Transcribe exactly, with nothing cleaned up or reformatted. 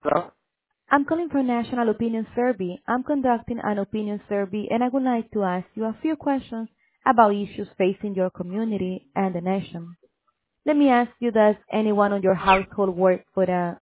Hello? I'm calling for National Opinion Survey. I'm conducting an opinion survey and I would like to ask you a few questions about issues facing your community and the nation. Let me ask you, does anyone on your household work for the...